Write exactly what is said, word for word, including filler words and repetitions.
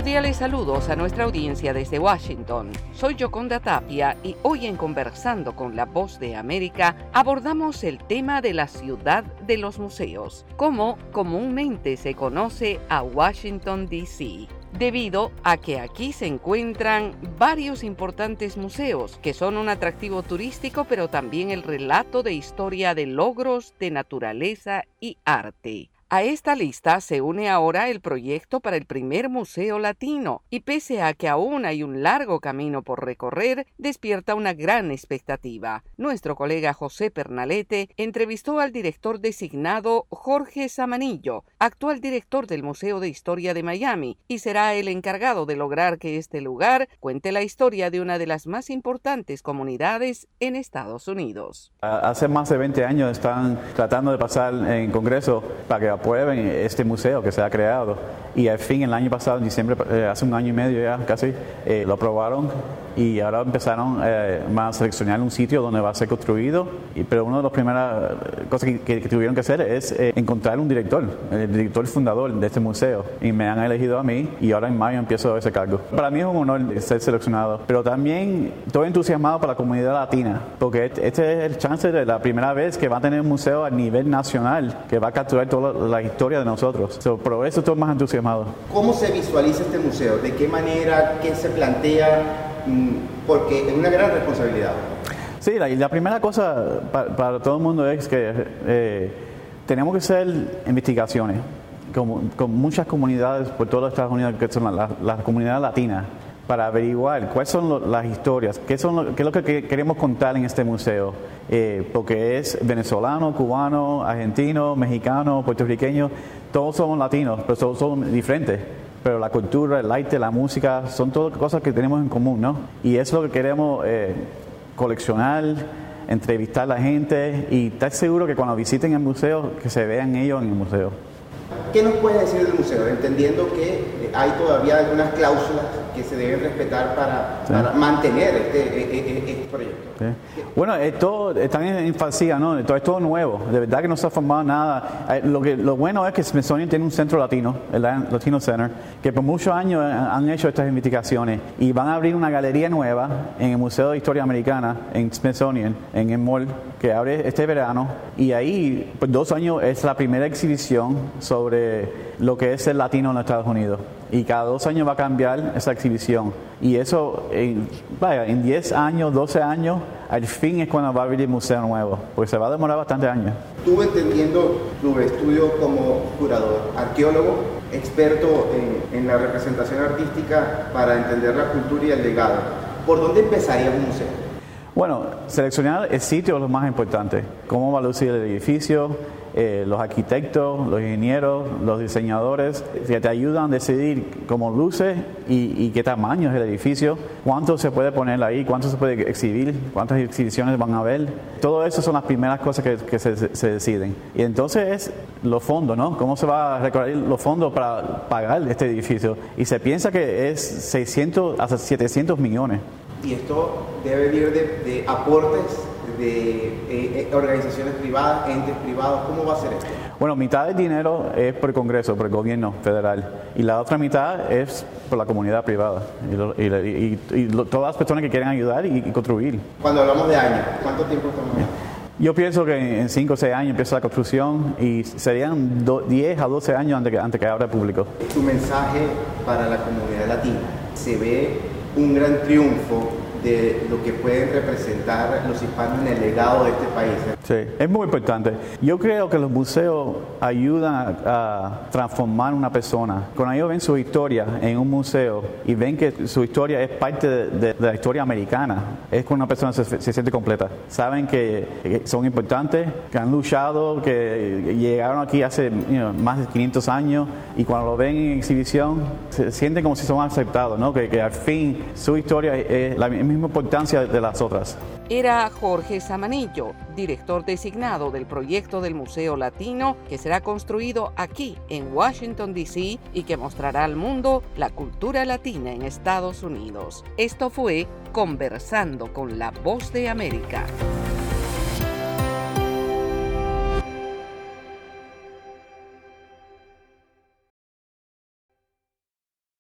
Cordiales saludos a nuestra audiencia desde Washington. Soy Yoconda Tapia y hoy en Conversando con la Voz de América abordamos el tema de la ciudad de los museos, como comúnmente se conoce a Washington, D C, debido a que aquí se encuentran varios importantes museos que son un atractivo turístico, pero también el relato de historia de logros de naturaleza y arte. A esta lista se une ahora el proyecto para el primer museo latino y pese a que aún hay un largo camino por recorrer, despierta una gran expectativa. Nuestro colega José Pernalete entrevistó al director designado Jorge Zamanillo, actual director del Museo de Historia de Miami, y será el encargado de lograr que este lugar cuente la historia de una de las más importantes comunidades en Estados Unidos. Hace más de veinte años están tratando de pasar en Congreso para que aprueben este museo que se ha creado y al fin el año pasado, en diciembre, eh, hace un año y medio ya casi, eh, lo aprobaron y ahora empezaron eh, a seleccionar un sitio donde va a ser construido, y, pero una de las primeras cosas que, que, que tuvieron que hacer es eh, encontrar un director, el director fundador de este museo, y me han elegido a mí y ahora en mayo empiezo ese cargo. Para mí es un honor ser seleccionado, pero también estoy entusiasmado por la comunidad latina, porque este, este es el chance de la primera vez que va a tener un museo a nivel nacional que va a capturar toda la, la historia de nosotros. So, por eso estoy más entusiasmado. ¿Cómo se visualiza este museo? ¿De qué manera? ¿Qué se plantea? Porque es una gran responsabilidad. Sí, la, la primera cosa para, para todo el mundo es que eh, tenemos que hacer investigaciones con, con muchas comunidades por todos los Estados Unidos, que son las la, la comunidades latinas, para averiguar cuáles son lo, las historias, qué, son lo, qué es lo que queremos contar en este museo, eh, porque es venezolano, cubano, argentino, mexicano, puertorriqueño, todos somos latinos, pero todos somos diferentes. Pero la cultura, el arte, la música, son todas cosas que tenemos en común, ¿no? Y eso es lo que queremos eh, coleccionar, entrevistar a la gente y estar seguro que cuando visiten el museo, que se vean ellos en el museo. ¿Qué nos puedes decir del museo? Entendiendo que hay todavía algunas cláusulas que se deben respetar para, sí. para mantener este, este, este proyecto. Sí. Bueno, esto está en infancia, ¿no? Esto es todo nuevo. De verdad que no se ha formado nada. Lo, que, lo bueno es que Smithsonian tiene un centro latino, el Latino Center, que por muchos años han hecho estas investigaciones y van a abrir una galería nueva en el Museo de Historia Americana, en Smithsonian, en el mall, que abre este verano. Y ahí, por dos años, es la primera exhibición sobre lo que es el latino en los Estados Unidos. Y cada dos años va a cambiar esa exhibición. Y eso, en, vaya, en diez años, doce años, al fin es cuando va a abrir el museo nuevo, porque se va a demorar bastantes años. Tú, entendiendo tu estudio como curador, arqueólogo, experto en, en la representación artística para entender la cultura y el legado, ¿por dónde empezaría un museo? Bueno, seleccionar el sitio es lo más importante. Cómo va a lucir el edificio, eh, los arquitectos, los ingenieros, los diseñadores, que te ayudan a decidir cómo luce y, y qué tamaño es el edificio, cuánto se puede poner ahí, cuánto se puede exhibir, cuántas exhibiciones van a haber. Todo eso son las primeras cosas que, que se, se deciden. Y entonces es los fondos, ¿no? ¿Cómo se va a recorrer los fondos para pagar este edificio? Y se piensa que es seiscientos hasta setecientos millones. Y esto debe venir de, de aportes de eh, organizaciones privadas, entes privados. ¿Cómo va a ser esto? Bueno, mitad del dinero es por el Congreso, por el gobierno federal, y la otra mitad es por la comunidad privada y, lo, y, y, y, y lo, todas las personas que quieren ayudar y, y contribuir. Cuando hablamos de años, ¿cuánto tiempo estamos hablando? Yo pienso que en cinco o seis años empieza la construcción y serían diez a doce años antes que, antes que abra el público. Tu mensaje para la comunidad latina, se ve un gran triunfo de lo que pueden representar los hispanos en el legado de este país. Sí, es muy importante. Yo creo que los museos ayudan a, a transformar una persona. Cuando ellos ven su historia en un museo y ven que su historia es parte de, de, de la historia americana, es cuando una persona se, se siente completa. Saben que, que son importantes, que han luchado, que llegaron aquí hace you know, más de quinientos años, y cuando lo ven en exhibición se sienten como si son aceptados, ¿no? que, que al fin su historia es la misma importancia de las otras. Era Jorge Zamanillo, director designado del proyecto del Museo Latino, que será construido aquí en Washington, D C y que mostrará al mundo la cultura latina en Estados Unidos. Esto fue Conversando con la Voz de América.